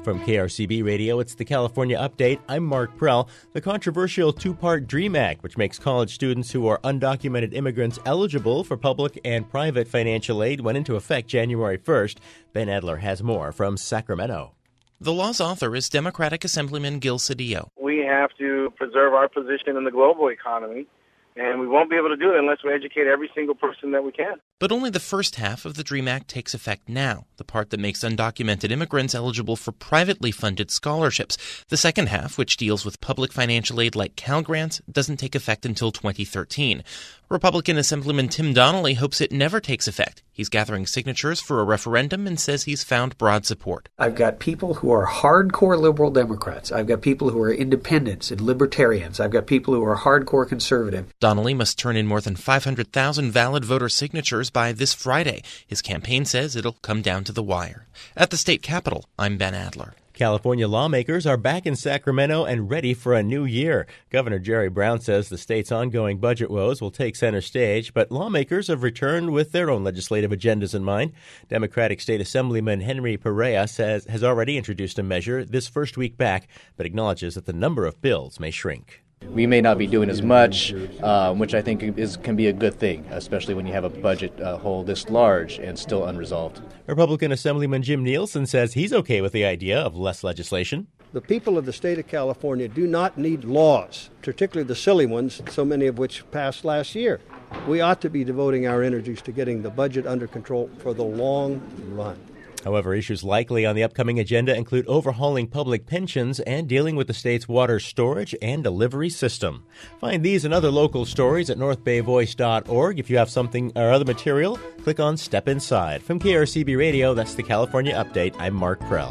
From KRCB Radio, it's the California Update. I'm Mark Prell. The controversial two-part DREAM Act, which makes college students who are undocumented immigrants eligible for public and private financial aid, went into effect January 1st. Ben Adler has more from Sacramento. The law's author is Democratic Assemblyman Gil Cedillo. We have to preserve our position in the global economy, and we won't be able to do it unless we educate every single person that we can. But only the first half of the DREAM Act takes effect now, the part that makes undocumented immigrants eligible for privately funded scholarships. The second half, which deals with public financial aid like Cal Grants, doesn't take effect until 2013. Republican Assemblyman Tim Donnelly hopes it never takes effect. He's gathering signatures for a referendum and says he's found broad support. I've got people who are hardcore liberal Democrats. I've got people who are independents and libertarians. I've got people who are hardcore conservative. Donnelly must turn in more than 500,000 valid voter signatures by this Friday. His campaign says it'll come down to the wire. At the state capitol, I'm Ben Adler. California lawmakers are back in Sacramento and ready for a new year. Governor Jerry Brown says the state's ongoing budget woes will take center stage, but lawmakers have returned with their own legislative agendas in mind. Democratic State Assemblyman Henry Perea has already introduced a measure this first week back, but acknowledges that the number of bills may shrink. We may not be doing as much, which I think can be a good thing, especially when you have a budget hole this large and still unresolved. Republican Assemblyman Jim Nielsen says he's okay with the idea of less legislation. The people of the state of California do not need laws, particularly the silly ones, so many of which passed last year. We ought to be devoting our energies to getting the budget under control for the long run. However, issues likely on the upcoming agenda include overhauling public pensions and dealing with the state's water storage and delivery system. Find these and other local stories at northbayvoice.org. If you have something or other material, click on Step Inside. From KRCB Radio, that's the California Update. I'm Mark Prell.